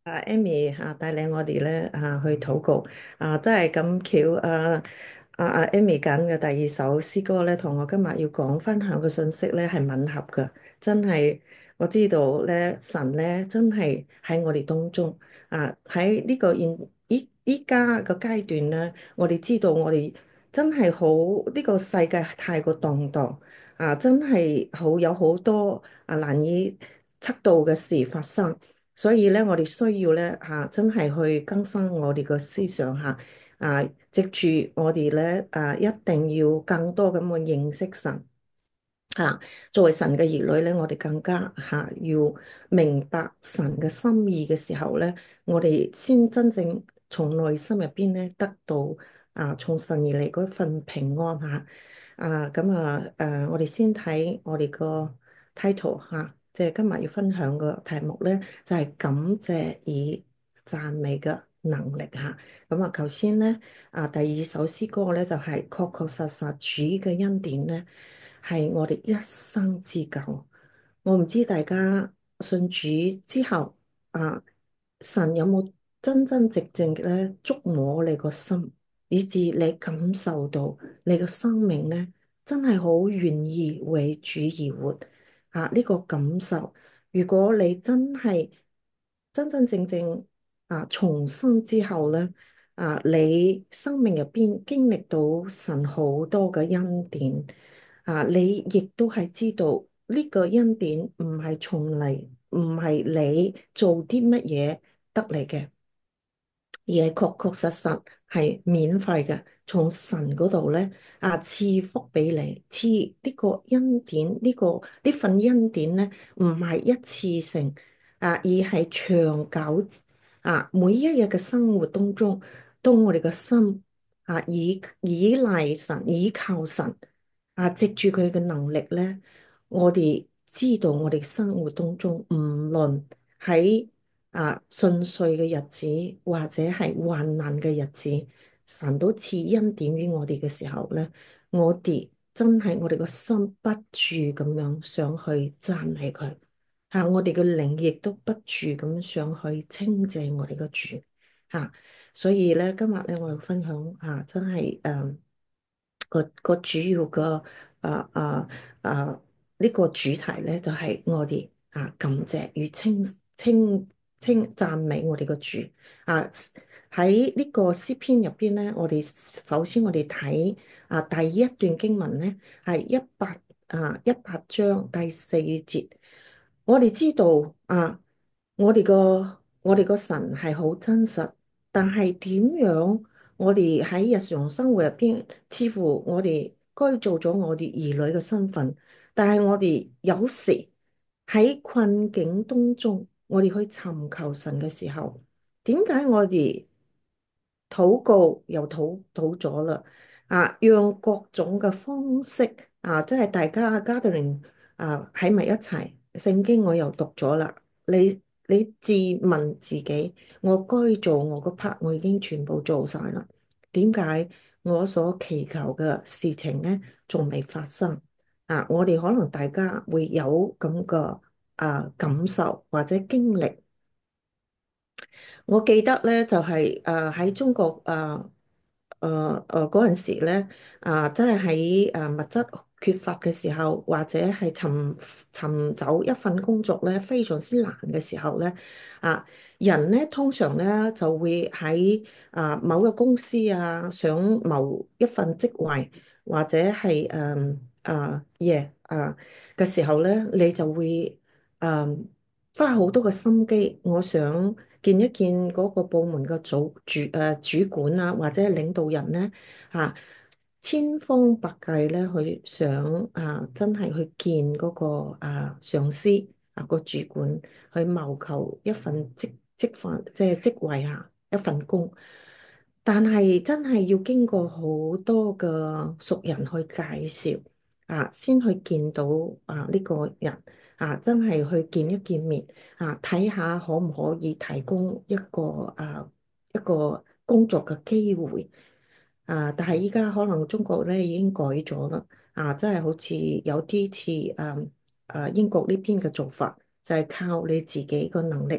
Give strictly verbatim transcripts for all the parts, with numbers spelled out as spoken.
啊，Amy 啊，帶領我哋咧啊去禱告啊，真係咁巧啊！啊啊，Amy 揀嘅第二首詩歌咧，同我今日要講分享嘅信息咧係吻合嘅，真係我知道咧，神咧真係喺我哋當中啊，喺呢個現依依家個階段咧，我哋知道我哋真係好呢個世界太過動盪啊，真係好有好多啊難以測度嘅事發生。所以咧，我哋需要咧嚇，真係去更新我哋個思想嚇啊！藉住我哋咧啊，一定要更多咁去認識神嚇。作為神嘅兒女咧，我哋更加嚇要明白神嘅心意嘅時候咧，我哋先真正從內心入邊咧得到啊，從神而嚟嗰份平安嚇。啊，咁啊，誒，我哋先睇我哋個 title 嚇，即係今日要分享個題目咧，就係感謝與讚美嘅能力嚇。咁啊，頭先咧啊，第二首詩歌咧就係確確實實主嘅恩典咧，係我哋一生之久。我唔知大家信主之後啊，神有冇真真正正嘅咧觸摸你個心，以致你感受到你個生命咧真係好願意為主而活啊！呢個感受，如果你真係真真正正啊重生之後咧啊，你生命入邊經歷到神好多嘅恩典。啊！你亦都係知道呢個恩典唔係從嚟，唔係你做啲乜嘢得嚟嘅，而係確確實實係免費嘅，從神嗰度咧啊賜福俾你，賜呢個恩典，呢個呢份恩典咧唔係一次性啊，而係長久啊，每一日嘅生活當中，當我哋嘅心啊依依賴神，依靠神。啊，藉住佢嘅能力咧，我哋知道我哋生活當中，唔論喺啊順遂嘅日子，或者係患難嘅日子，神都賜恩典於我哋嘅時候咧，我哋真係我哋個心不住咁樣想去讚美佢，吓、我哋嘅靈亦都不住咁想去稱謝我哋嘅主，吓、所以咧今日咧我要分享啊，真係誒。嗯個個主要嘅啊啊啊呢個主題咧，就係我哋啊感謝與稱稱稱讚美我哋個主啊。喺呢個詩篇入邊咧，我哋首先我哋睇啊第一段經文咧，係一百啊一百章第四節。我哋知道啊，我哋個我哋個神係好真實，但係點樣？我哋喺日常生活入邊，似乎我哋該做咗我哋兒女嘅身份，但係我哋有時喺困境當中，我哋去尋求神嘅時候，點解我哋禱告又禱禱咗啦？啊，用各種嘅方式啊，即係大家 gathering 啊喺埋一齊，聖經我又讀咗啦。你你自問自己，我該做我個 part，我已經全部做晒啦。點解我所祈求嘅事情呢，仲未發生？啊，我哋可能大家會有咁個啊感受或者經歷。我記得咧，就係誒喺中國誒誒誒嗰陣時咧，啊，即係喺誒物質缺乏嘅時候，或者係尋尋找一份工作咧非常之難嘅時候咧，啊，人咧通常咧就會喺啊某個公司啊，想謀一份職位，或者係誒啊嘢啊嘅時候咧，你就會誒花好多嘅心機，我想見一見嗰個部門嘅組主誒主管啊，或者係領導人咧嚇，千方百計咧去想啊，真係去見嗰個啊上司啊個主管，去謀求一份職職份即係職位啊一份工，但係真係要經過好多嘅熟人去介紹啊，先去見到啊呢個人。啊，真係去見一見面啊，睇下可唔可以提供一個啊一個工作嘅機會啊，但係依家可能中國咧已經改咗啦，啊，真係好似有啲似誒誒英國呢邊嘅做法，就係靠你自己個能力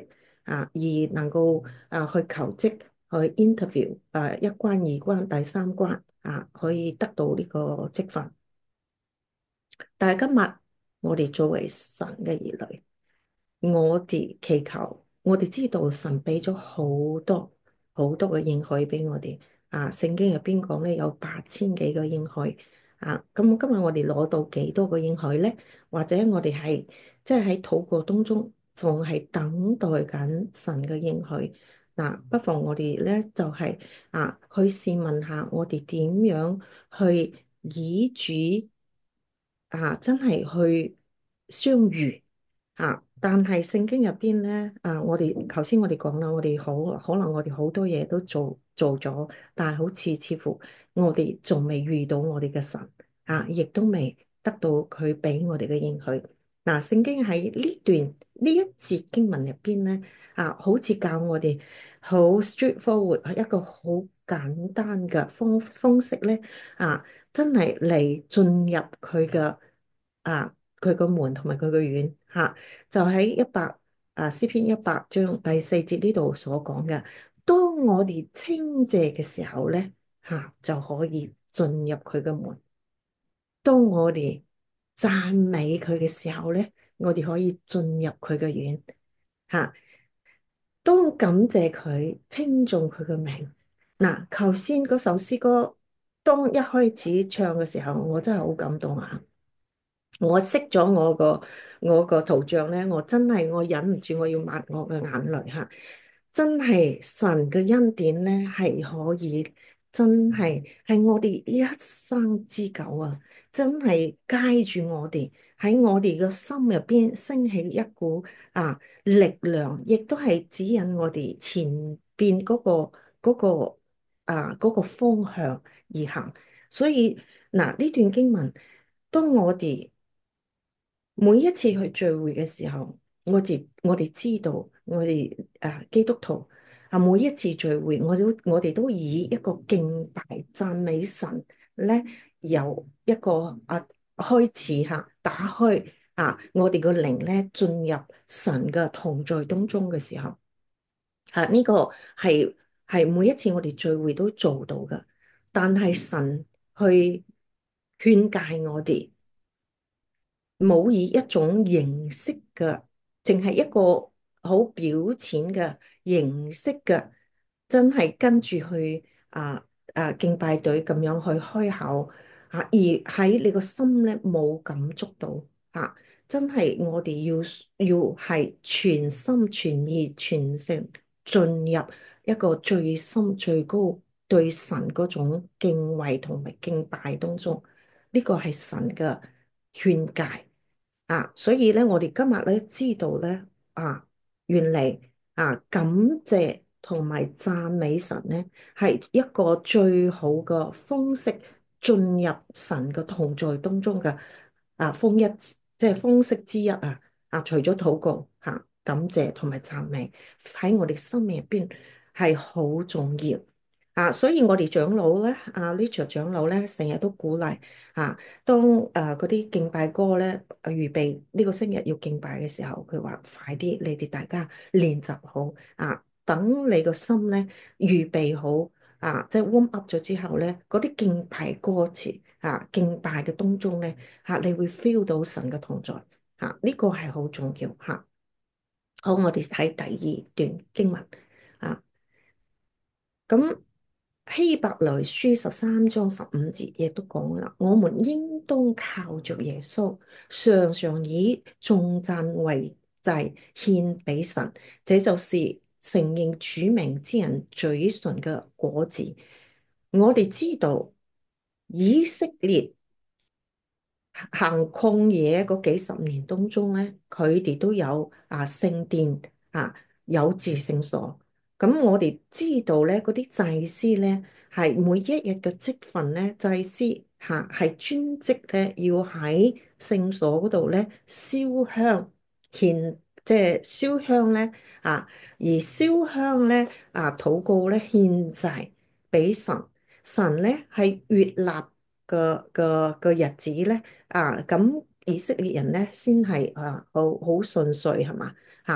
啊，而能夠啊去求職去 interview 啊一關二關第三關啊，可以得到呢個職分。但係今日我哋作為神嘅兒女，我哋祈求，我哋知道神俾咗好多好多嘅應許俾我哋啊。聖經入邊講咧有八千幾個應許啊。咁今日我哋攞到幾多個應許咧？或者我哋係即係喺禱告當中仲係等待緊神嘅應許嗱？不妨我哋咧就係啊去試問下我哋點樣去以主啊真係去相遇。啊！但係聖經入邊咧，啊，我哋頭先我哋講啦，我哋好可能我哋好多嘢都做做咗，但係好似似乎我哋仲未遇到我哋嘅神，啊，亦都未得到佢俾我哋嘅應許。嗱、啊，聖經喺呢段呢一節經文入邊咧，啊，好似教我哋好 straightforward，係一個好簡單嘅方方式咧，啊，真係嚟進入佢嘅啊。佢個門同埋佢個院嚇，就喺一百啊詩篇一百章第四節呢度所講嘅。當我哋稱謝嘅時候咧嚇，就可以進入佢嘅門；當我哋讚美佢嘅時候咧，我哋可以進入佢嘅院嚇。當感謝佢、稱頌佢嘅名嗱，頭先嗰首詩歌，當一開始唱嘅時候，我真係好感動啊！我熄咗我個我個圖像咧，我真係我忍唔住，我要抹我嘅眼淚吓。真係神嘅恩典咧，係可以真係係我哋一生之久啊！真係街住我哋喺我哋嘅心入邊升起一股啊力量，亦都係指引我哋前邊嗰個嗰個啊嗰個方向而行。所以嗱，呢段經文，當我哋每一次去聚會嘅時候，我哋我哋知道，我哋誒基督徒啊，每一次聚會，我都我哋都以一個敬拜讚美神咧，由一個啊開始吓，打開啊，我哋個靈咧進入神嘅同在當中嘅時候，啊呢個係係每一次我哋聚會都做到㗎，但係神去勸誡我哋。冇以一種形式嘅，淨係一個好表淺嘅形式嘅，真係跟住去啊啊敬拜隊咁樣去開口啊，而喺你個心咧冇感觸到啊，真係我哋要要係全心全意全性進入一個最深最高對神嗰種敬畏同埋敬拜當中，呢個係神嘅勸誡。啊，所以咧，我哋今日咧知道咧，啊，原嚟啊，感謝同埋讚美神咧，係一個最好嘅方式進入神嘅同在當中嘅啊方一，即係方式之一啊。啊，除咗禱告吓，啊，感謝同埋讚美喺我哋生命入邊係好重要。啊，所以我哋長老咧，阿 Richard 長老咧，成日都鼓勵啊，當誒嗰啲敬拜歌咧，啊預備呢個星日要敬拜嘅時候，佢話快啲，你哋大家練習好啊，等你個心咧預備好啊，即係 warm up 咗之後咧，嗰啲敬拜歌詞啊，敬拜嘅當中咧嚇，你會 feel 到神嘅同在嚇，呢個係好重要嚇。好，我哋睇第二段經文啊。咁希伯來書十三章十五節亦都講啦，我們應當靠着耶穌，常常以頌讚為祭獻俾神，這就是承認主名之人嘴唇嘅果子。我哋知道以色列行曠野嗰幾十年當中咧，佢哋都有啊聖殿啊，有至聖所。咁我哋知道咧，嗰啲祭司咧係每一日嘅職份咧，祭司吓係專職咧要喺聖所嗰度咧燒香獻，即係燒香咧啊，而燒香咧啊禱告咧獻祭俾神，神咧係悅納嘅嘅嘅日子咧。啊，咁以色列人咧先係啊好好順遂係嘛嚇，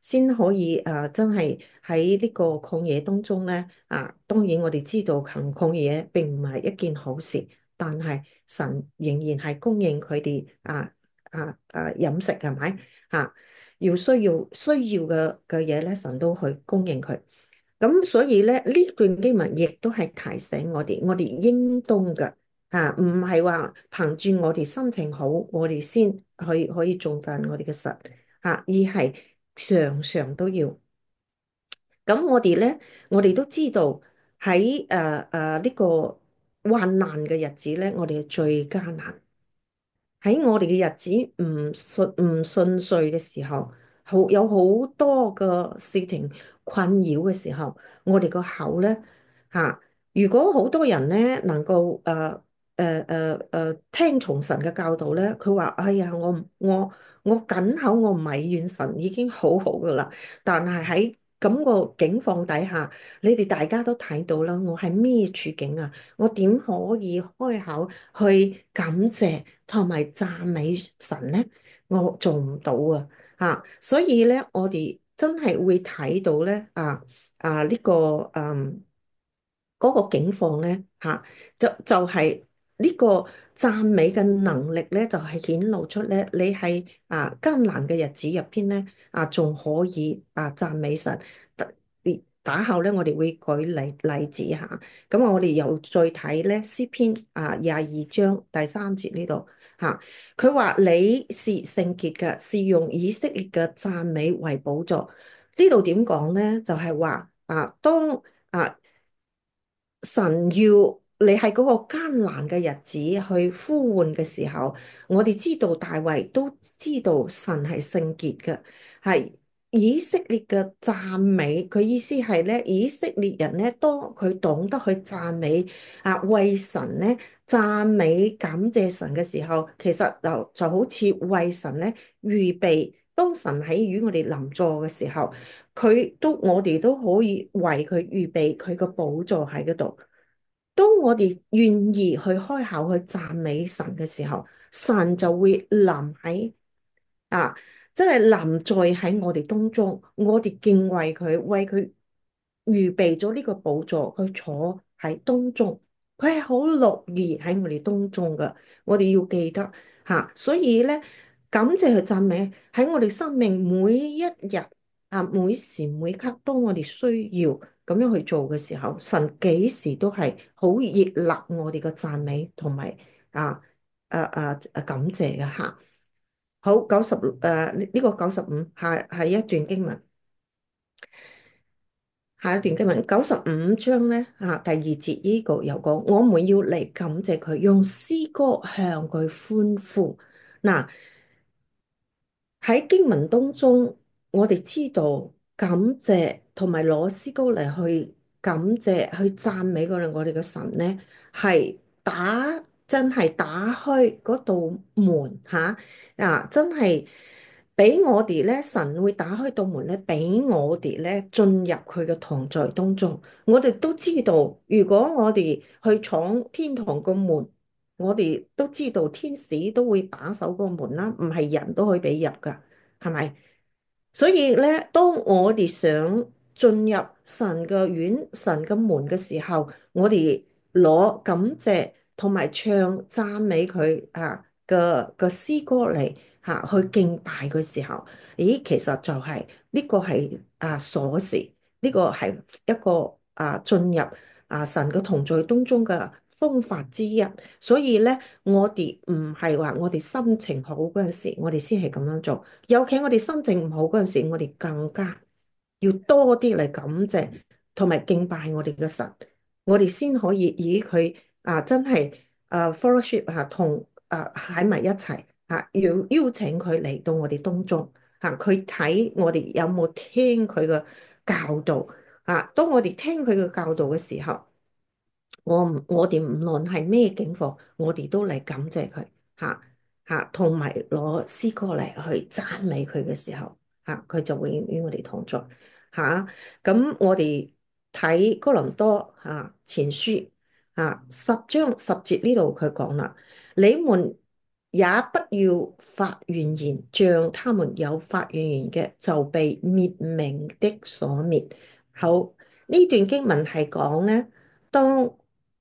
先可以啊，真係喺呢個曠野當中咧啊。當然我哋知道行曠野並唔係一件好事，但係神仍然係供應佢哋啊啊啊飲食係咪啊？要需要需要嘅嘅嘢咧，神都去供應佢。咁所以咧，呢段經文亦都係提醒我哋，我哋應當嘅啊，唔係話憑住我哋心情好，我哋先可以可以頌讚我哋嘅神啊，而係常常都要。咁我哋咧，我哋都知道喺誒誒呢個患難嘅日子咧，我哋係最艱難。喺我哋嘅日子唔順唔順遂嘅時候，好有好多嘅事情困擾嘅時候，我哋個口咧嚇，如果好多人咧能夠誒誒誒誒聽從神嘅教導咧，佢話：哎呀，我我我緊口我唔埋怨神已經好好噶啦。但係喺咁個境況底下，你哋大家都睇到啦，我係咩處境啊？我點可以開口去感謝同埋讚美神呢？我做唔到啊！嚇，所以咧，我哋真係會睇到咧，啊啊呢個嗯。嗰個境況咧嚇，就就係呢個讚美嘅能力咧，就係顯露出咧，你喺啊艱難嘅日子入邊咧，啊仲可以啊讚美神。打打後咧，我哋會舉例例子嚇。咁我哋又再睇咧詩篇啊廿二章第三節呢度嚇，佢話你是聖潔嘅，是用以色列嘅讚美為寶座。呢度點講咧？就係話啊，當啊。神要你喺嗰個艱難嘅日子去呼喚嘅時候，我哋知道大衛都知道神係聖潔嘅，係以色列嘅讚美。佢意思係咧，以色列人咧，當佢懂得去讚美啊，為神咧讚美感謝神嘅時候，其實就就好似為神咧預備，當神喺與我哋臨座嘅時候。佢都我哋都可以為佢預備佢個寶座喺嗰度。當我哋願意去開口去讚美神嘅時候，神就會臨喺啊，即係臨在喺我哋當中。我哋敬畏佢，為佢預備咗呢個寶座，佢坐喺當中，佢係好樂意喺我哋當中噶。我哋要記得吓，所以咧，感謝佢讚美喺我哋生命每一日啊，每時每刻，當我哋需要咁樣去做嘅時候，神幾時都係好熱納我哋嘅讚美同埋啊啊啊啊感謝嘅吓。好，九十誒呢呢個九十五係係一段經文，下一段經文九十五章咧啊第二節呢個有講，我們要嚟感謝佢，用詩歌向佢歡呼。嗱，喺經文當中，我哋知道感謝同埋攞詩歌嚟去感謝、去讚美嗰兩我哋嘅神咧，係打真係打開嗰道門嚇啊！真係俾我哋咧，神會打開道門咧，俾我哋咧進入佢嘅同在當中。我哋都知道，如果我哋去闖天堂個門，我哋都知道天使都會把守個門啦，唔係人都可以俾入噶，係咪？所以咧，當我哋想進入神嘅院、神嘅門嘅時候，我哋攞感謝同埋唱讚美佢啊嘅嘅詩歌嚟嚇去敬拜嘅時候，咦，其實就係呢個係啊鎖匙，呢個係一個啊進入啊神嘅同在當中嘅方法之一。所以咧，我哋唔係話我哋心情好嗰陣時，我哋先係咁樣做。尤其我哋心情唔好嗰陣時，我哋更加要多啲嚟感謝同埋敬拜我哋嘅神，我哋先可以以佢啊真係啊 fellowship 啊同啊喺埋一齊啊，要邀請佢嚟到我哋當中啊，佢睇我哋有冇聽佢嘅教導啊。當我哋聽佢嘅教導嘅時候，我唔，我哋唔論係咩境況，我哋都嚟感謝佢吓吓，同埋攞詩歌嚟去讚美佢嘅時候，吓佢就會與我哋同在吓。咁我哋睇哥林多吓前書吓十章十節呢度佢講啦，你們也不要發怨言，像他們有發怨言嘅，就被滅命的所滅。好，呢段經文係講咧，當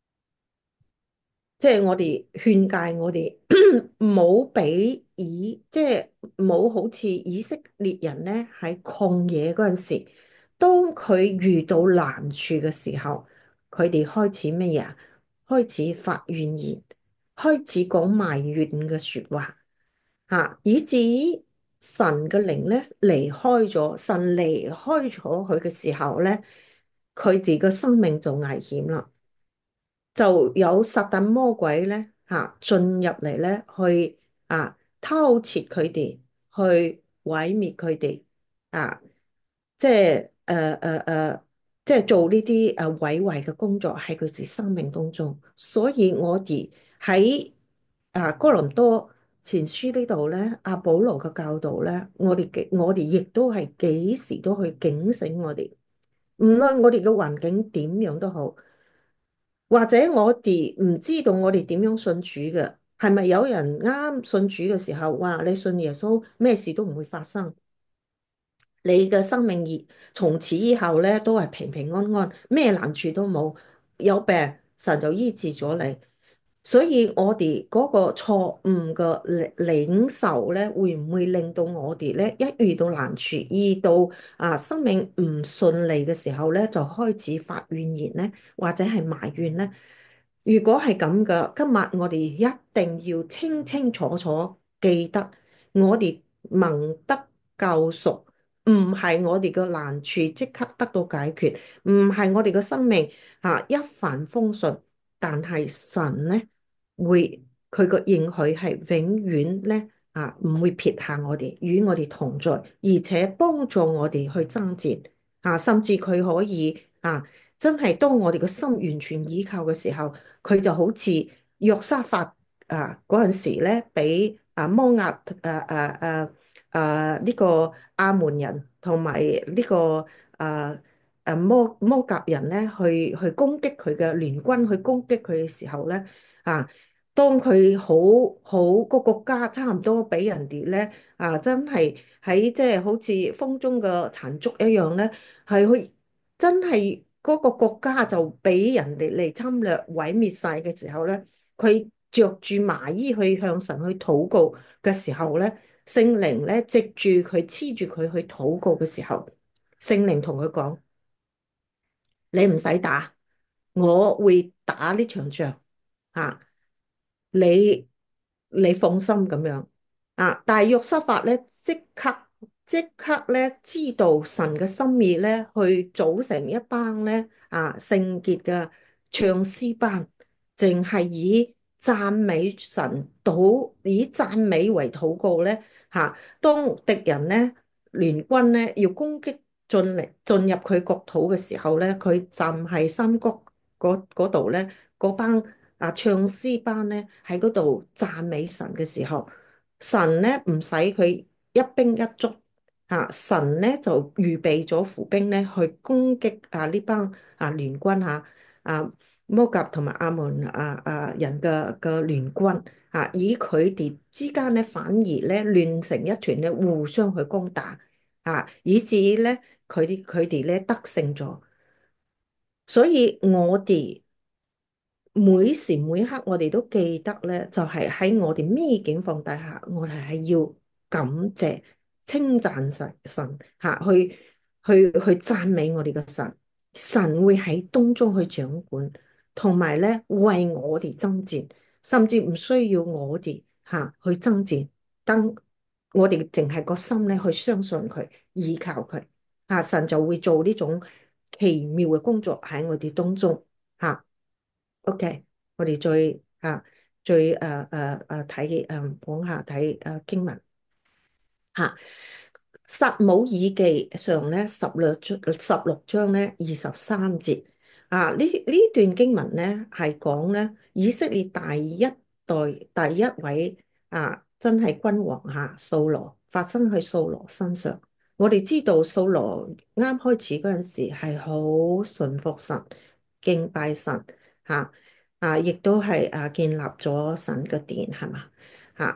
即係我哋勸誡我哋冇俾以即係冇好似以色列人咧喺曠野嗰陣時，當佢遇到難處嘅時候，佢哋開始乜嘢啊？開始發怨言，開始講埋怨嘅説話嚇，以至於神嘅靈咧離開咗，神離開咗佢嘅時候咧，佢哋嘅生命就危險啦。就有撒旦魔鬼咧嚇進入嚟咧，去啊偷竊佢哋，去毀滅佢哋啊！即係誒誒誒，即係做呢啲誒毀壞嘅工作喺佢哋生命當中。所以我哋喺啊哥林多前書呢度咧，阿保羅嘅教導咧，我哋嘅我哋亦都係幾時都去警醒我哋，無論我哋嘅環境點樣都好。或者我哋唔知道我哋點樣信主嘅，係咪有人啱信主嘅時候，哇！你信耶穌，咩事都唔會發生，你嘅生命而從此以後咧都係平平安安，咩難處都冇，有病神就醫治咗你。所以我哋嗰個錯誤嘅領領受咧，會唔會令到我哋咧一遇到難處，遇到啊生命唔順利嘅時候咧，就開始發怨言咧，或者係埋怨咧？如果係咁嘅，今日我哋一定要清清楚楚記得，我哋蒙得救贖，唔係我哋嘅難處即刻得到解決，唔係我哋嘅生命啊一帆風順，但係神咧。會佢個應許係永遠咧啊，唔會撇下我哋，與我哋同在，而且幫助我哋去爭戰啊，甚至佢可以啊，真係當我哋個心完全依靠嘅時候，佢就好似約沙法啊嗰陣時咧，俾啊摩押誒誒誒誒呢個亞門人同埋呢個誒誒摩摩甲人咧，去去攻擊佢嘅聯軍，去攻擊佢嘅時候咧啊。當佢好好個國家差唔多俾人哋咧啊，真係喺即係好似風中嘅殘燭一樣咧，係去真係嗰個國家就俾人哋嚟侵略毀滅晒嘅時候咧，佢着住麻衣去向神去禱告嘅時候咧，聖靈咧藉住佢黐住佢去禱告嘅時候，聖靈同佢講：你唔使打，我會打呢場仗啊！你你放心咁樣啊，但係約瑟法咧即刻即刻咧知道神嘅心意咧，去組成一班咧啊聖潔嘅唱詩班，淨係以讚美神禱以讚美為禱告咧吓。當敵人咧聯軍咧要攻擊進嚟進入佢國土嘅時候咧，佢站喺山谷嗰嗰度咧，嗰班。啊！唱詩班咧喺嗰度讚美神嘅時候，神咧唔使佢一兵一卒，啊！神咧就預備咗伏兵咧去攻擊啊呢班啊聯軍嚇啊摩甲同埋亞門啊啊人嘅嘅聯軍啊，以佢哋之間咧反而咧亂成一團咧，互相去攻打啊，以至於咧佢哋佢哋咧得勝咗，所以我哋。每時每刻我哋都記得咧，就係喺我哋咩境況底下，我哋係要感謝、稱讚神神吓，去去去讚美我哋嘅神，神會喺當中去掌管，同埋咧為我哋爭戰，甚至唔需要我哋吓去爭戰，當我哋淨係個心咧去相信佢、依靠佢，吓神就會做呢種奇妙嘅工作喺我哋當中吓。OK，我哋再啊，再誒誒誒睇誒講下睇誒經文吓。撒母耳記上咧十六章十六章咧二十三節啊，呢呢段經文咧係講咧以色列第一代第一位啊真係君王吓掃羅，發生喺掃羅身上。我哋知道掃羅啱開始嗰陣時係好順服神、敬拜神吓。啊，亦都係啊，建立咗神嘅殿，係嘛？嚇，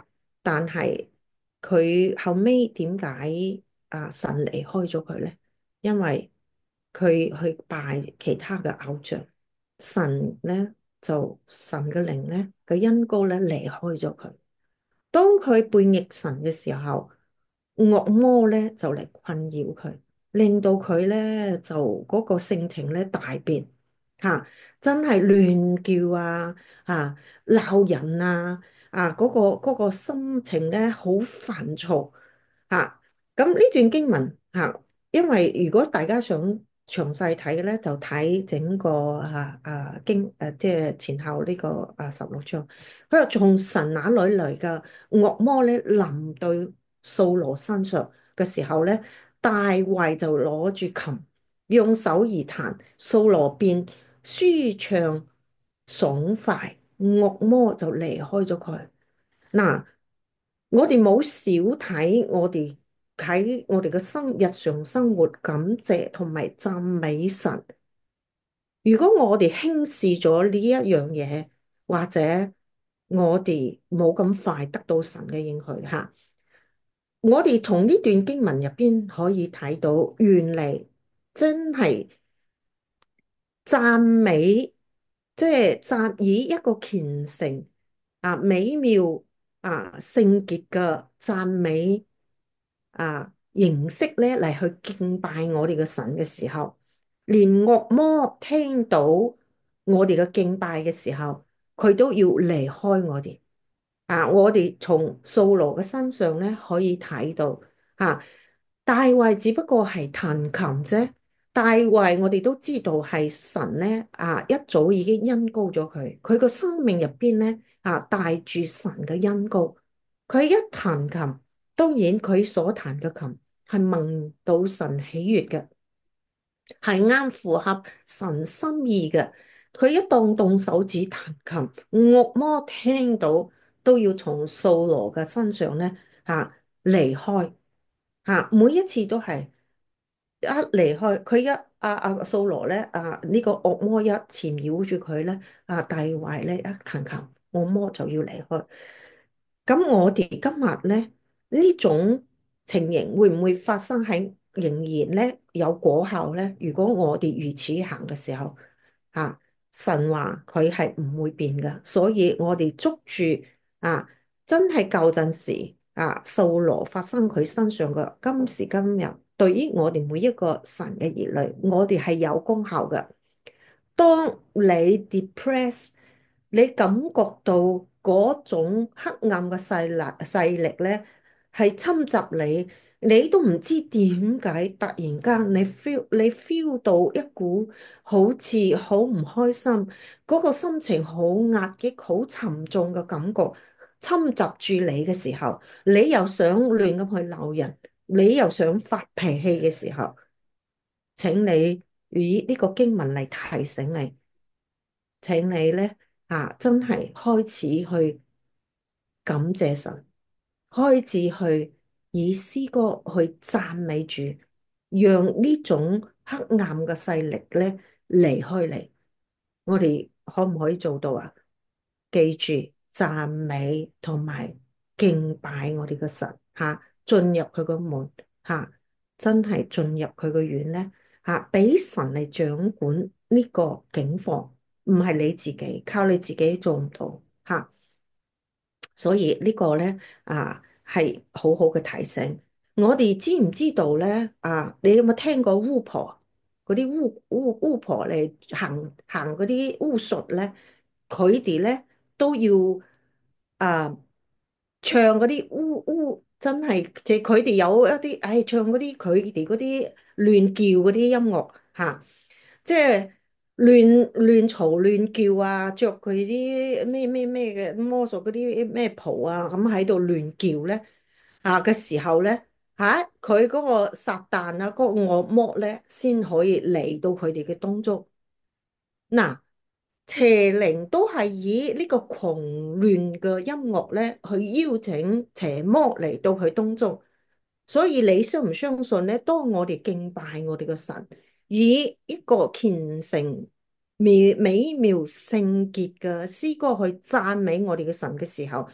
但係佢後尾點解啊神離開咗佢咧？因為佢去拜其他嘅偶像，神咧就神嘅靈咧嘅恩膏咧離開咗佢。當佢背逆神嘅時候，惡魔咧就嚟困擾佢，令到佢咧就嗰個性情咧大變吓，真係亂叫啊啊鬧人啊啊嗰個嗰個心情咧好煩躁吓。咁呢段經文吓，因為如果大家想詳細睇嘅咧，就睇整個啊啊經誒即係前後呢個啊十六章。佢話從神那裏嚟嘅惡魔咧臨到掃羅身上嘅時候咧，大衛就攞住琴，用手而彈，掃羅便舒暢爽快，惡魔就離開咗佢。嗱，我哋冇少睇我哋喺我哋嘅生日常生活感謝同埋讚美神。如果我哋輕視咗呢一樣嘢，或者我哋冇咁快得到神嘅應許吓，我哋從呢段經文入邊可以睇到，原嚟真係讚美，即係讚以一個虔誠啊美妙啊聖潔嘅讚美啊形式咧嚟去敬拜我哋嘅神嘅時候，連惡魔聽到我哋嘅敬拜嘅時候，佢都要離開我哋。啊！我哋從掃羅嘅身上咧可以睇到，啊，大衛只不過係彈琴啫。大衛我哋都知道係神咧，啊，一早已經恩膏咗佢，佢個生命入邊咧，啊，帶住神嘅恩膏。佢一彈琴，當然佢所彈嘅琴係蒙到神喜悅嘅。係啱符合神心意嘅。佢一動動手指彈琴，惡魔聽到都要從掃羅嘅身上咧吓離開吓，每一次都係一離開佢一阿阿掃羅咧啊呢個惡魔一纏繞住佢咧啊，大衛咧一彈琴，惡魔就要離開。咁我哋今日咧呢種情形會唔會發生喺仍然咧有果效咧？如果我哋如此行嘅時候，啊，神話佢係唔會變噶，所以我哋捉住啊，真係舊陣時啊，掃羅發生佢身上嘅今時今日，對於我哋每一個神嘅兒女，我哋係有功效嘅。當你 depress，你感覺到嗰種黑暗嘅勢力勢力咧，係侵襲你，你都唔知點解突然間你 feel 你 feel 到一股好似好唔開心，嗰個心情好壓抑、好沉重嘅感覺侵襲住你嘅時候，你又想亂咁去鬧人，你又想發脾氣嘅時候，請你以呢個經文嚟提醒你。請你咧啊，真係開始去感謝神，開始去以詩歌去讚美主，讓呢種黑暗嘅勢力咧離開你。我哋可唔可以做到啊？記住讚美同埋敬拜我哋嘅神吓，進入佢個門吓，真係進入佢個院咧吓，俾神嚟掌管呢個境況。唔係你自己，靠你自己做唔到吓，所以呢個咧啊係好好嘅提醒。我哋知唔知道咧啊？你有冇聽過巫婆嗰啲巫巫巫婆嚟行行嗰啲巫術咧？佢哋咧都要啊唱嗰啲巫巫，真係即係佢哋有一啲，唉、哎，唱嗰啲佢哋嗰啲亂叫嗰啲音樂吓。即係亂亂嘈亂叫啊，着佢啲咩咩咩嘅魔術嗰啲咩袍啊，咁喺度亂叫咧啊嘅時候咧，吓佢嗰個撒旦啊，嗰個惡魔咧，先可以嚟到佢哋嘅當中。嗱，邪靈都係以呢個狂亂嘅音樂咧，去邀請邪魔嚟到佢當中。所以你相唔相信咧？當我哋敬拜我哋嘅神，以一個虔誠、美美妙、聖潔嘅詩歌去讚美我哋嘅神嘅時候，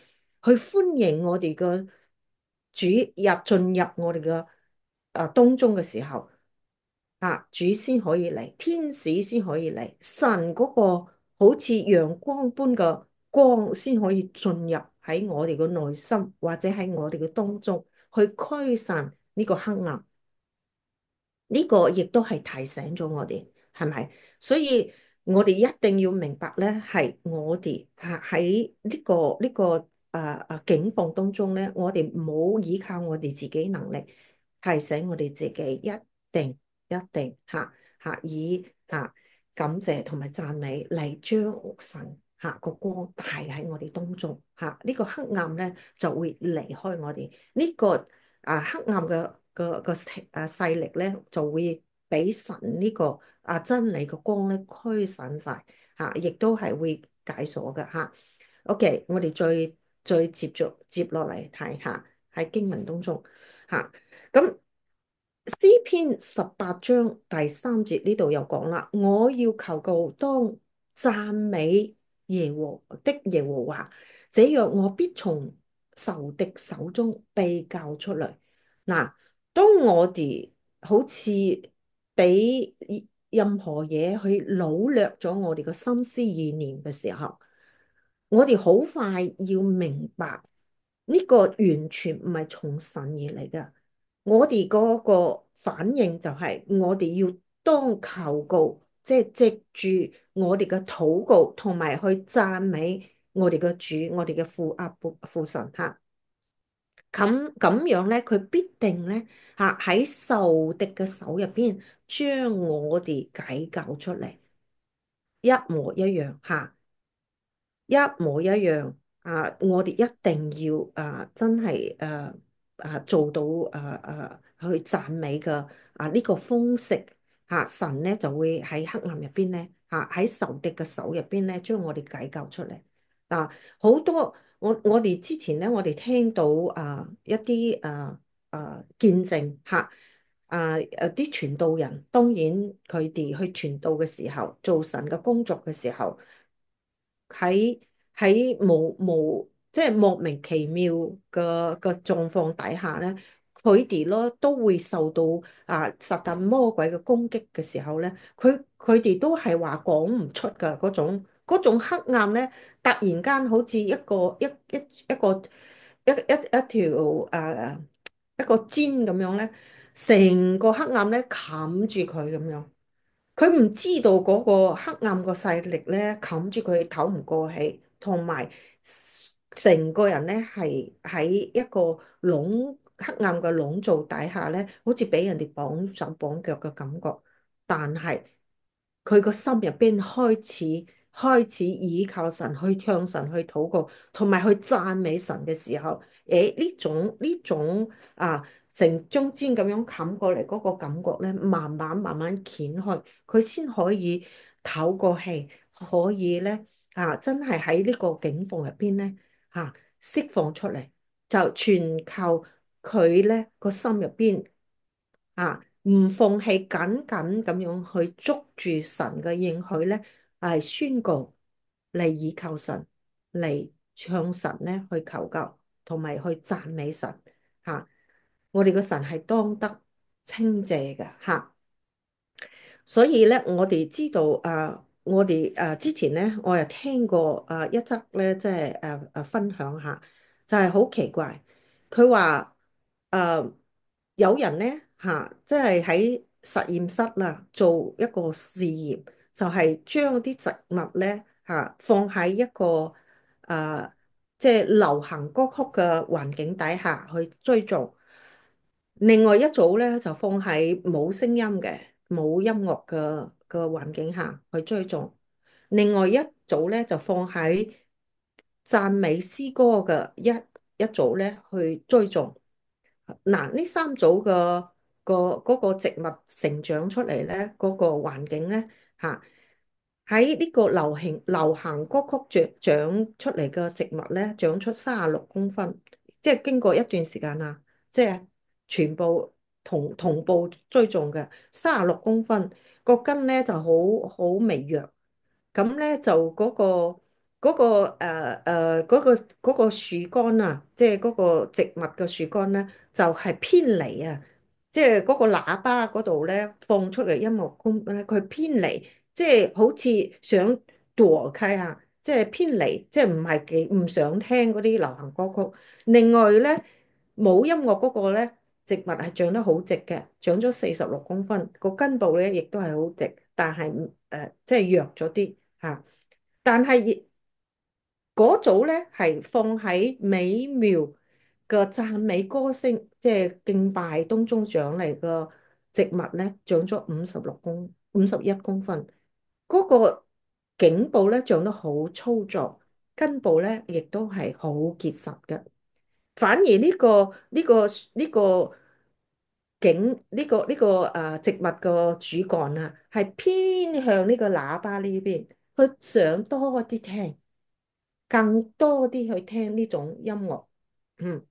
去歡迎我哋嘅主入進入我哋嘅啊當中嘅時候，啊主先可以嚟，天使先可以嚟，神嗰個好似陽光般嘅光先可以進入喺我哋嘅內心，或者喺我哋嘅當中去驅散呢個黑暗。呢個亦都係提醒咗我哋，係咪？所以我哋一定要明白咧，係我哋嚇喺呢個呢個啊啊境況當中咧，我哋唔好依靠我哋自己能力，提醒我哋自己一定一定嚇嚇以嚇感謝同埋讚美嚟將神嚇個光帶喺我哋當中嚇，呢個黑暗咧就會離開我哋呢個。啊黑暗嘅個個啊勢力咧，就會俾神呢個啊真理嘅光咧驅散晒嚇，亦都係會解鎖嘅嚇。OK，我哋再再接續接落嚟睇下喺經文當中嚇。咁詩篇十八章第三節呢度又講啦，我要求告當讚美耶和的耶和華，這樣我必從仇敵手中被救出嚟。嗱，當我哋好似俾任何嘢去擄掠咗我哋嘅心思意念嘅時候，我哋好快要明白呢個完全唔係從神而嚟嘅。我哋嗰個反應就係我哋要當求告，即係藉住我哋嘅禱告，同埋去讚美我哋嘅主，我哋嘅父阿父父神吓。咁咁樣咧，佢必定咧吓喺仇敵嘅手入邊，將我哋解救出嚟，一模一樣吓。一模一樣啊！我哋一定要啊，真係誒啊做到誒誒去讚美嘅啊呢個方式嚇，神咧就會喺黑暗入邊咧嚇喺仇敵嘅手入邊咧將我哋解救出嚟。嗱，好多我我哋之前咧，我哋聽到啊一啲誒誒見證嚇啊誒啲傳道人，當然佢哋去傳道嘅時候，做神嘅工作嘅時候。喺喺無無即係莫名其妙嘅嘅狀況底下咧，佢哋咯都會受到啊撒旦魔鬼嘅攻擊嘅時候咧，佢佢哋都係話講唔出㗎嗰種嗰種黑暗咧，突然間好似一個一一一個一一一條誒一個尖咁樣咧，成個黑暗咧冚住佢咁樣。佢唔知道嗰個黑暗個勢力咧，冚住佢唞唔過氣，同埋成個人咧係喺一個籠黑暗嘅籠罩底下咧，好似俾人哋綁手綁腳嘅感覺。但係佢個心入邊開始開始倚靠神，去向神去禱告，同埋去讚美神嘅時候，誒呢種呢種啊成張氈咁樣冚過嚟嗰個感覺咧，慢慢慢慢掀開。佢先可以透過氣，可以咧啊，真係喺呢個境況入邊咧啊釋放出嚟，就全靠佢咧個心入邊啊唔放棄，緊緊咁樣去捉住神嘅應許咧，係宣告嚟倚靠神，嚟向神咧去求救，同埋去讚美神吓。我哋個神係當得稱謝嘅吓。所以咧，我哋知道啊，我哋啊之前咧，我又聽過啊一則咧，即係誒誒分享下，就係好奇怪。佢話誒有人咧嚇，即係喺實驗室啦，做一個試驗，就係將啲植物咧嚇放喺一個誒即係流行歌曲嘅環境底下去追蹤。另外一組咧就放喺冇聲音嘅、冇音樂嘅嘅環境下去追蹤，另外一組咧就放喺讚美詩歌嘅一一組咧去追蹤。嗱，呢三組嘅個嗰個植物成長出嚟咧，嗰個環境咧嚇。喺呢個流行流行歌曲長長出嚟嘅植物咧，長出三十六公分，即係經過一段時間啦，即係全部同同步追蹤嘅三十六公分，個根咧就好好微弱，咁咧就嗰個嗰個誒誒嗰個嗰個樹幹啊，即係嗰個植物嘅樹幹咧，就係偏離啊，即係嗰個喇叭嗰度咧放出嚟音樂公咧，佢偏離，即係好似想躲開啊，即係偏離，即係唔係幾唔想聽嗰啲流行歌曲。另外咧，冇音樂嗰個咧，植物係長得好直嘅，長咗四十六公分，個根部咧亦都係好直，但係誒、呃、即係弱咗啲嚇。但係嗰組咧係放喺美妙嘅讚美歌聲，即係敬拜當中長嚟嘅植物咧，長咗五十六公五十一公分。嗰、個頸部咧長得好粗壯，根部咧亦都係好結實嘅。反而呢、個呢、個呢、個景呢、個呢、個誒植物個主幹啊，係偏向呢個喇叭呢邊，佢想多啲聽。更多啲去聽呢種音樂，嗯，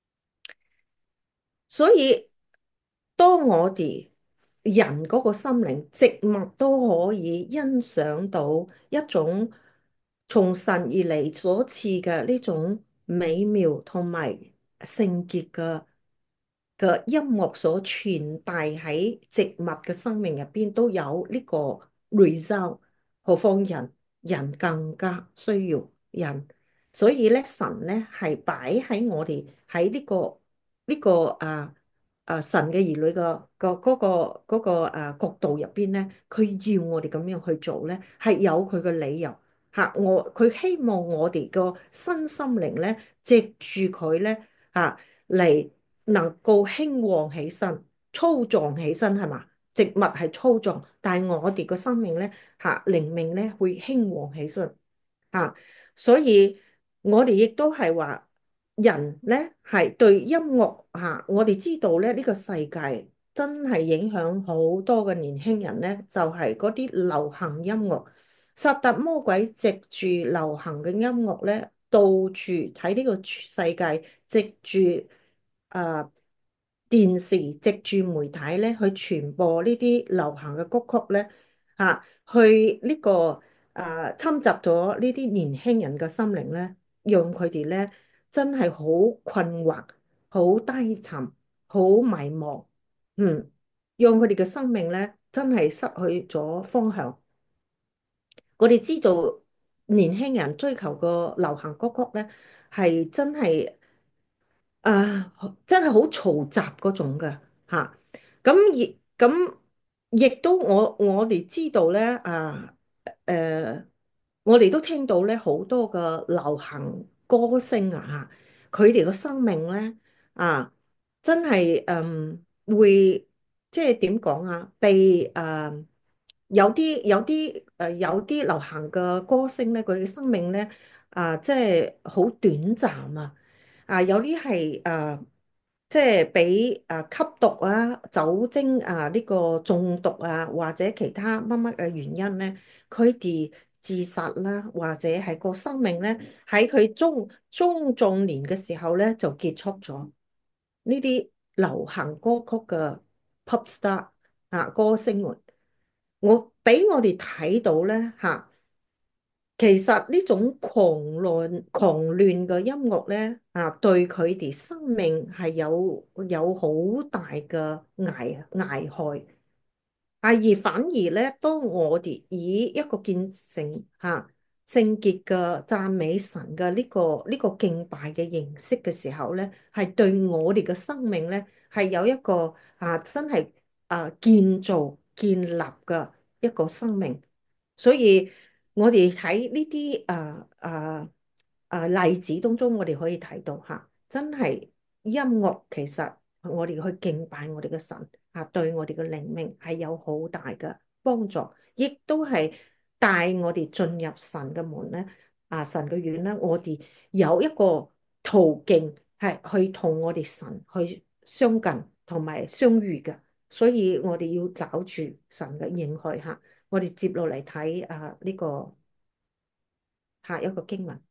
所以當我哋人嗰個心靈，植物都可以欣賞到一種從神而嚟所賜嘅呢種美妙同埋聖潔嘅嘅音樂所傳遞喺植物嘅生命入邊都有呢個 result，何況人，人更加需要人。所以咧，神咧係擺喺我哋喺呢個呢個啊啊神嘅兒女個個嗰個嗰個啊角度入邊咧，佢要我哋咁樣去做咧，係有佢嘅理由嚇。我佢希望我哋個身心靈咧，藉住佢咧嚇嚟能夠興旺起身、粗壯起身係嘛？植物係粗壯，但係我哋個生命咧嚇靈命咧會興旺起身嚇。所以我哋亦都係話人咧係對音樂嚇，我哋知道咧呢個世界真係影響好多嘅年輕人咧，就係嗰啲流行音樂。撒旦魔鬼藉住流行嘅音樂咧，到處喺呢個世界，藉住啊電視，藉住媒體咧去傳播呢啲流行嘅歌曲咧，嚇去呢個。啊，侵襲咗呢啲年輕人嘅心靈咧，讓佢哋咧真係好困惑、好低沉、好迷茫，嗯，讓佢哋嘅生命咧真係失去咗方向。我哋知道年輕人追求個流行歌曲咧，係真係啊，真係好嘈雜嗰種嘅嚇。咁亦咁亦都我我哋知道咧啊，誒、我哋都聽到咧好多嘅流行歌星啊嚇，佢哋嘅生命咧啊，真係嗯會即係點講啊？被誒、有啲有啲誒有啲流行嘅歌星咧，佢嘅生命咧啊，即係好短暫啊！啊，有啲係誒，即係俾誒吸毒啊、酒精啊呢個中毒啊，或者其他乜乜嘅原因咧，佢哋自殺啦，或者係個生命咧喺佢中中壯年嘅時候咧就結束咗。呢啲流行歌曲嘅 pop star 啊歌星們，我俾我哋睇到咧嚇。其實呢種狂亂狂亂嘅音樂咧，啊，對佢哋生命係有有好大嘅危危害。啊！而反而咧，當我哋以一個虔誠嚇聖潔嘅讚美神嘅呢個呢個敬拜嘅形式嘅時候咧，係對我哋嘅生命咧係有一個啊真係啊建造建立嘅一個生命。所以我哋喺呢啲啊啊啊例子當中，我哋可以睇到嚇，真係音樂其實我哋去敬拜我哋嘅神。啊，對我哋嘅靈命係有好大嘅幫助，亦都係帶我哋進入神嘅門咧。啊，神嘅院咧，我哋有一個途徑係去同我哋神去相近同埋相遇嘅，所以我哋要找住神嘅應許吓。我哋接落嚟睇啊呢個下一個經文。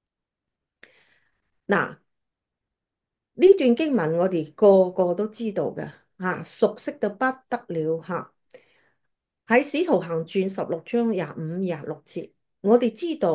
嗱，呢段經文我哋個個都知道嘅吓，熟悉到不得了吓。喺《使徒行傳》十六章廿五廿六節，我哋知道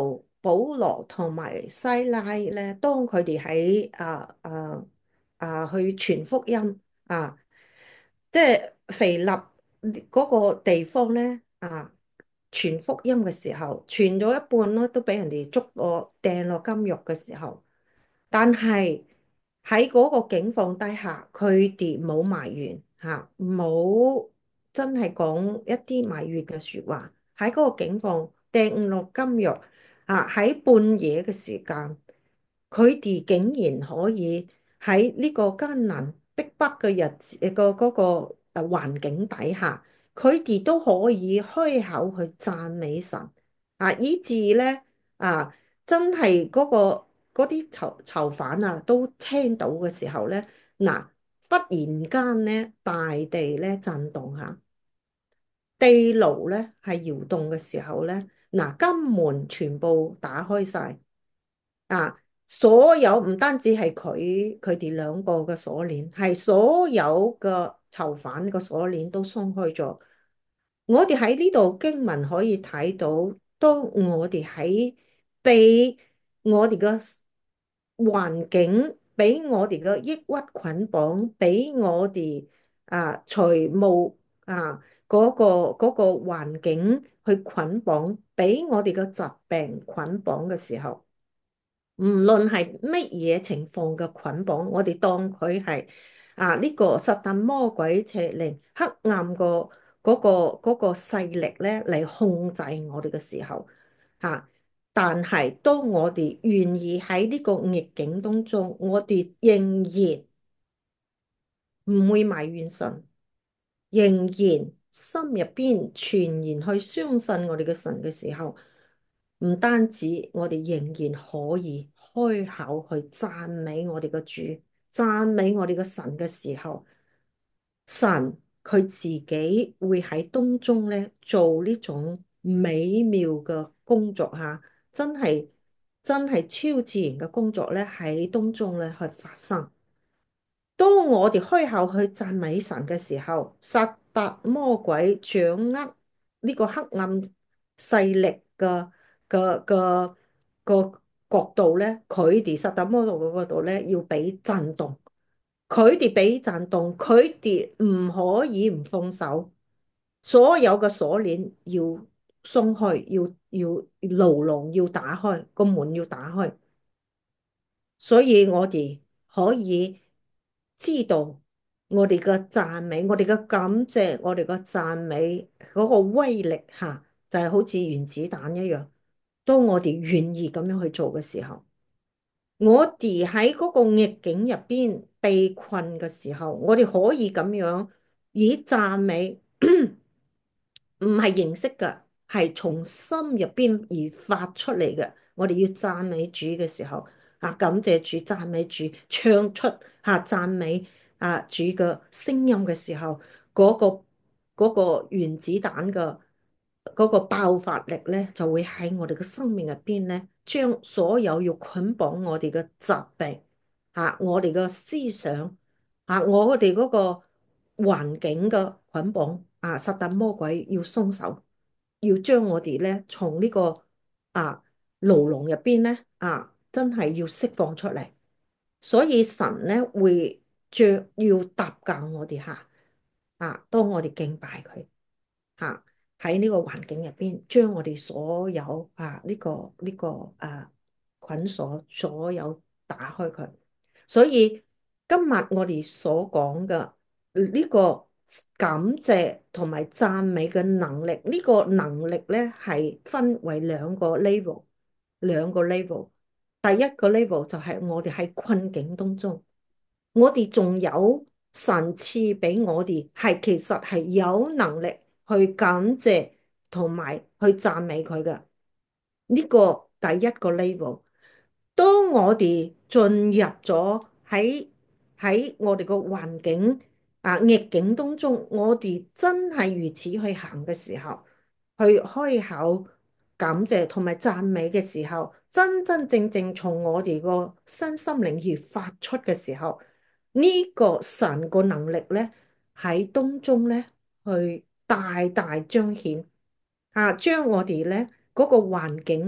保羅同埋西拉咧，當佢哋喺啊啊啊去傳福音啊，即係腓立嗰個地方咧啊，傳福音嘅時候，傳咗一半咯，都俾人哋捉我掟落監獄嘅時候。但係喺嗰個境況底下，佢哋冇埋怨嚇，冇真係講一啲埋怨嘅説話。喺嗰個境況掟落監獄啊，喺半夜嘅時間，佢哋竟然可以喺呢個艱難逼迫嘅日子誒個嗰個誒環境底下，佢哋都可以開口去讚美神啊，以致咧啊，真係嗰個。嗰啲囚囚犯啊，都聽到嘅時候咧，嗱，忽然間咧，大地咧震動下，地牢咧係搖動嘅時候咧，嗱，金門全部打開晒啊！所有唔單止係佢佢哋兩個嘅鎖鏈，係所有嘅囚犯嘅鎖鏈都鬆開咗。我哋喺呢度經文可以睇到，當我哋喺被我哋嘅環境，俾我哋嘅抑鬱捆綁，俾我哋啊財務啊嗰個嗰個環境去捆綁，俾我哋嘅疾病捆綁嘅時候。唔論係乜嘢情況嘅捆綁，我哋當佢係啊呢個撒旦魔鬼邪靈黑暗個嗰個嗰個勢力咧嚟控制我哋嘅時候，嚇！但係當我哋願意喺呢個逆境當中，我哋仍然唔會埋怨神，仍然心入邊全然去相信我哋嘅神嘅時候。唔單止我哋仍然可以開口去讚美我哋嘅主，讚美我哋嘅神嘅時候，神佢自己會喺當中咧做呢種美妙嘅工作吓，真係真係超自然嘅工作咧喺當中咧去發生。當我哋開口去讚美神嘅時候，撒旦魔鬼掌握呢個黑暗勢力嘅嘅嘅個角度咧，佢哋撒旦魔鬼嗰度咧要俾震動，佢哋俾震動，佢哋唔可以唔放手，所有嘅鎖鏈要鬆開，要要牢籠要打開，個門要打開。所以我哋可以知道我哋嘅讚美，我哋嘅感謝，我哋嘅讚美嗰個威力吓，就係好似原子彈一樣。當我哋願意咁樣去做嘅時候，我哋喺嗰個逆境入邊被困嘅時候，我哋可以咁樣以讚美。唔係形式嘅，係從心入邊而發出嚟嘅。我哋要讚美主嘅時候，啊，感謝主，讚美主，唱出吓讚美啊主嘅聲音嘅時候，嗰個嗰個原子彈嘅嗰個爆發力咧，就會喺我哋嘅生命入邊咧，將所有要捆綁我哋嘅疾病，吓我哋嘅思想，吓我哋嗰個環境嘅捆綁。啊！撒旦魔鬼要鬆手，要將我哋咧從呢個啊牢籠入邊咧啊，真係要釋放出嚟。所以神咧會將要搭救我哋吓啊，當我哋敬拜佢吓喺呢個環境入邊，將我哋所有啊呢個呢個啊捆鎖所有打開佢。所以今日我哋所講嘅呢個感謝同埋讚美嘅能力，呢個能力咧係分為兩個 level，兩個 level。第一個 level 就係我哋喺困境當中，我哋仲有神賜俾我哋，係其實係有能力去感謝同埋去讚美佢嘅。呢個第一個 level。當我哋進入咗喺喺我哋個環境啊逆境當中，我哋真係如此去行嘅時候，去開口感謝同埋讚美嘅時候，真真正正從我哋個身心靈而發出嘅時候，呢個神個能力咧喺當中咧去大大彰顯啊，將我哋咧嗰個環境咧。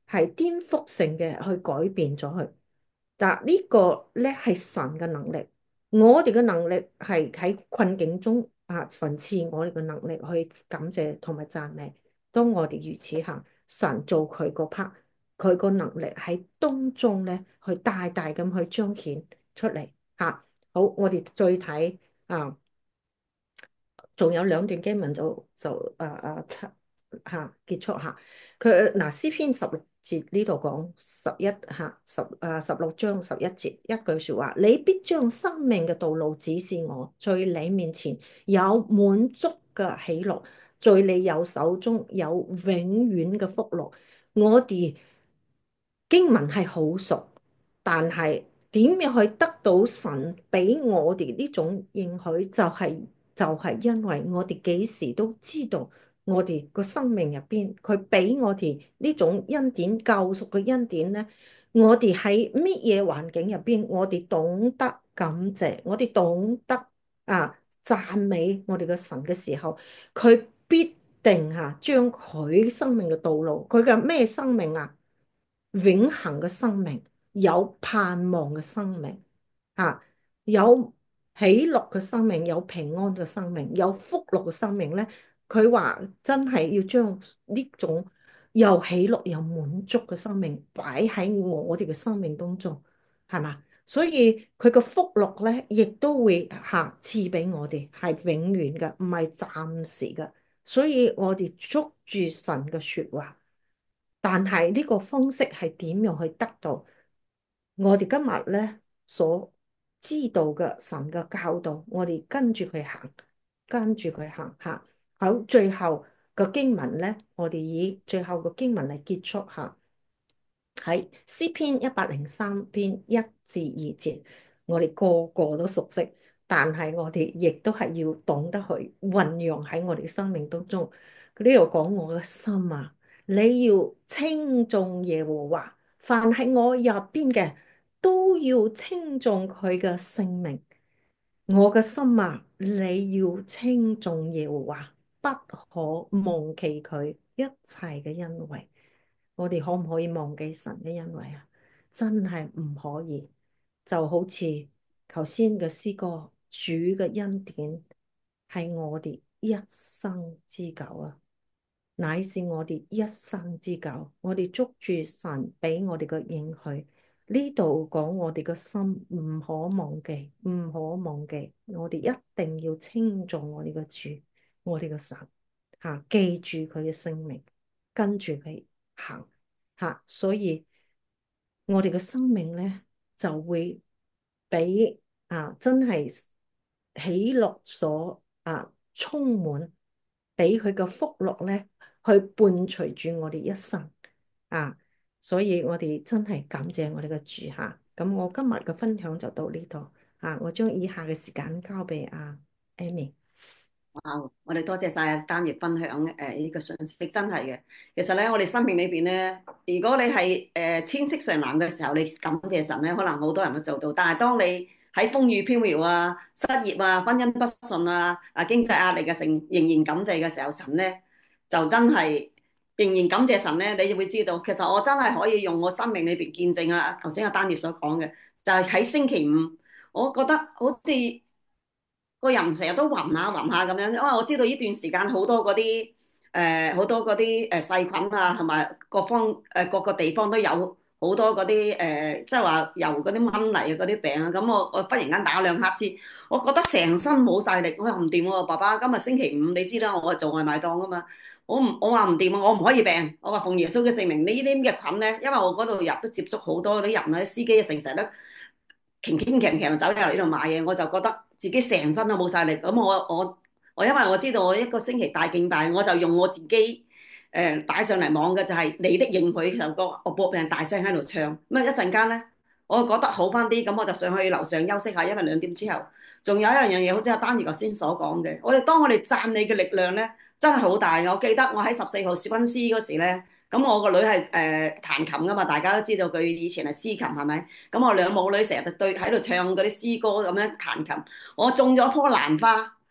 係顛覆性嘅去改變咗佢。但呢個咧係神嘅能力，我哋嘅能力係喺困境中啊，神賜我哋嘅能力去感謝同埋讚美。當我哋如此行，神做佢個 part，佢個能力喺當中咧，去大大咁去彰顯出嚟吓。好，我哋再睇啊。仲有兩段經文就就誒誒嚇結束嚇。佢嗱詩篇十六節呢度講十一嚇十誒十六章十一節一句説話：你必將生命嘅道路指示我，在你面前有滿足嘅喜樂，在你右手中有永遠嘅福樂。我哋經文係好熟，但係點樣去得到神俾我哋呢種應許，就係就係因為我哋幾時都知道我哋個生命入邊，佢俾我哋呢種恩典救贖嘅恩典咧。我哋喺乜嘢環境入邊，我哋懂得感謝，我哋懂得啊讚美我哋嘅神嘅時候，佢必定吓將佢生命嘅道路，佢嘅咩生命啊？永恆嘅生命，有盼望嘅生命，啊，有喜樂嘅生命，有平安嘅生命，有福樂嘅生命咧。佢話真係要將呢種又喜樂又滿足嘅生命擺喺我哋嘅生命當中，係嘛？所以佢嘅福樂咧，亦都會下賜俾我哋，係永遠嘅，唔係暫時嘅。所以我哋捉住神嘅說話。但係呢個方式係點樣去得到我哋今日咧所知道嘅神嘅教導？我哋跟住佢行，跟住佢行吓。好，最後個經文咧，我哋以最後個經文嚟結束吓。喺詩篇一百零三篇一至二節，我哋個個都熟悉，但係我哋亦都係要懂得去運用喺我哋生命當中。佢呢度講我嘅心啊，你要稱頌耶和華，凡係我入邊嘅都要稱頌佢嘅聖名。我嘅心啊，你要稱頌耶和華，不可忘記佢一切嘅恩惠。我哋可唔可以忘記神嘅恩惠啊？真係唔可以。就好似頭先嘅詩歌，主嘅恩典係我哋一生之久啊，乃是我哋一生之久。我哋捉住神俾我哋嘅應許，呢度講我哋嘅心唔可忘記，唔可忘記。我哋一定要稱頌我哋嘅主，我哋嘅神，吓，記住佢嘅聖名，跟住佢行。吓，所以我哋嘅生命咧就會俾啊真係喜樂所啊充滿，俾佢嘅福樂咧去伴隨住我哋一生啊。所以我哋真係感謝我哋嘅主吓。咁我今日嘅分享就到呢度啊，我將以下嘅時間交俾阿 Amy。 哇！我哋多謝晒丹月分享誒呢個信息，真係嘅。其實咧，我哋生命裏邊咧，如果你係誒千色常藍嘅時候，你感謝神咧，可能好多人都做到。但係當你喺風雨飄搖啊、失業啊、婚姻不順啊、啊經濟壓力嘅成仍然感謝嘅時候，神咧就真係仍然感謝神咧，你就會知道，其實我真係可以用我生命裏邊見證啊。頭先阿丹月所講嘅，就係喺星期五，我覺得好似〜個人成日都暈下暈下咁樣，因為我知道呢段時間好多嗰啲誒好多嗰啲誒細菌啊，同埋各方誒、呃、各個地方都有好多嗰啲誒，即係話由嗰啲蚊嚟嘅嗰啲病啊。咁我我忽然間打兩乞嗤，我覺得成身冇晒力，我又唔掂喎。爸爸今日星期五，你知啦，我係做外賣檔噶嘛，我唔我話唔掂啊，我唔可以病。我話奉耶穌嘅聖名，你呢啲咁嘅菌咧，因為我嗰度日都接觸好多啲人啊，啲司機成成日都。擎擎強強走入嚟呢度買嘢，我就覺得自己成身都冇晒力。咁我我我因為我知道我一個星期大敬拜，我就用我自己誒擺、呃、上嚟網嘅就係、是、你的應許首歌，我搏命大聲喺度唱。咁啊一陣間咧，我覺得好翻啲，咁我就上去樓上休息下，因為兩點之後仲有一樣嘢，好似阿丹如頭先所講嘅，我哋當我哋讚你嘅力量咧，真係好大。我記得我喺十四號試溫師嗰時咧。咁我個女係誒、呃、彈琴噶嘛，大家都知道佢以前係司琴係咪？咁我兩母女成日對喺度唱嗰啲詩歌咁樣彈琴，我種咗棵蘭花，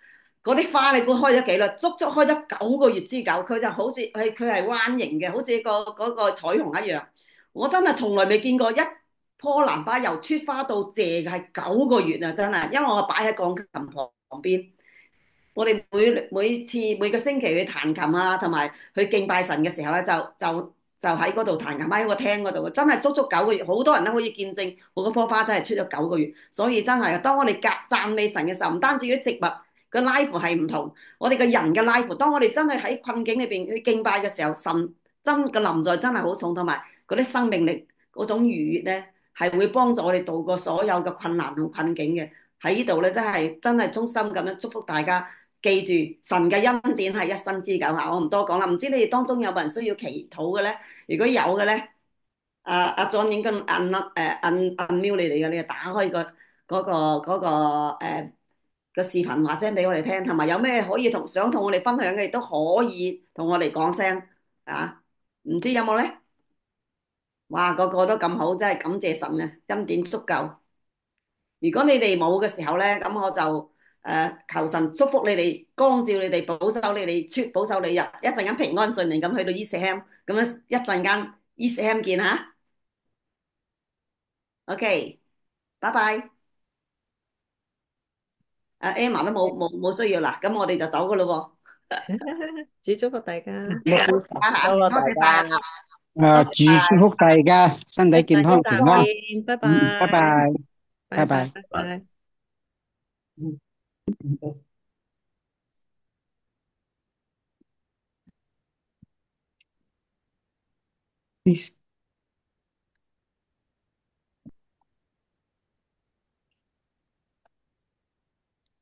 嗰啲花你估開咗幾耐？足足開咗九個月之久，佢就好似係佢係彎形嘅，好似個嗰個彩虹一樣。我真係從來未見過一棵蘭花由出花到謝係九個月啊！真係，因為我擺喺鋼琴旁邊，我哋每每次每個星期去彈琴啊，同埋去敬拜神嘅時候咧，就就就喺嗰度彈琴，喺個廳嗰度，真係足足九個月，好多人都可以見證我嗰棵花真係出咗九個月。所以真係，當我哋夾讚美神嘅時候，唔單止啲植物個 life 係唔同，我哋嘅人嘅 life，當我哋真係喺困境裏邊去敬拜嘅時候，神真嘅臨在真係好重，同埋嗰啲生命力嗰種愉悅咧，係會幫助我哋度過所有嘅困難同困境嘅。喺呢度咧，真係真係衷心咁樣祝福大家。記住神嘅恩典係一生之久啊！我唔多講啦，唔知你哋當中有冇人需要祈禱嘅咧？如果有嘅咧，阿阿 John 已經按誒按按 mute 你哋嘅，你就打開個嗰個嗰個誒個視頻話聲俾我哋聽，同埋有咩可以同想同我哋分享嘅，亦都可以同我哋講聲啊！唔知有冇咧？哇，個個都咁好，真係感謝神啊！恩典足夠。如果你哋冇嘅時候咧，咁我就誒、呃、求神祝福你哋，光照你哋，保守你哋，出保守你日一陣間平安順利咁去到 East Ham，咁樣一陣間 East Ham 見吓。OK，拜拜。阿 Emma 都冇冇冇需要啦，咁我哋就走噶咯祝祝福大家， 喎。 祝啊吓， 福大多謝晒啊， 家， 啊， 多謝祝祝晒， 福大家身體健康下平安。 集見，拜嗯，拜拜， 拜， 拜拜， 拜拜。 拜拜。 Peace.